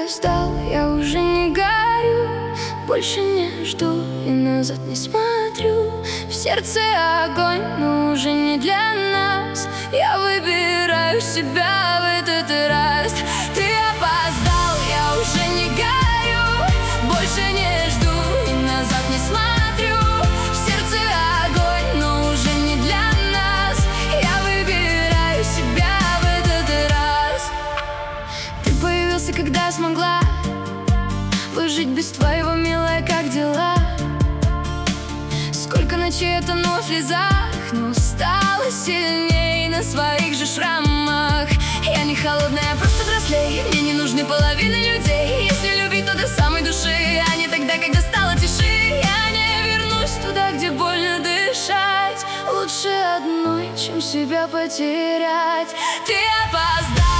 опоздал, я уже не горю. Больше не жду и назад не смотрю. В сердце огонь, но уже не для нас. Я выбираю себя в этот раз. Ты опоздал, я уже не горю. Больше не жду и назад не смотрю. В сердце огонь, но уже не для нас. Я выбираю себя в этот раз. Ты появился, когда смогла выжить без твоего, милая, как дела? Сколько ночей я тону в слезах, но стала сильней на своих же шрамах. Я не холодная, просто взрослей. Мне не нужны половины людей. Если любить, то до самой души, а не тогда, когда стало тиши. Я не вернусь туда, где больно дышать. Лучше одной, чем себя потерять. Ты опоздал.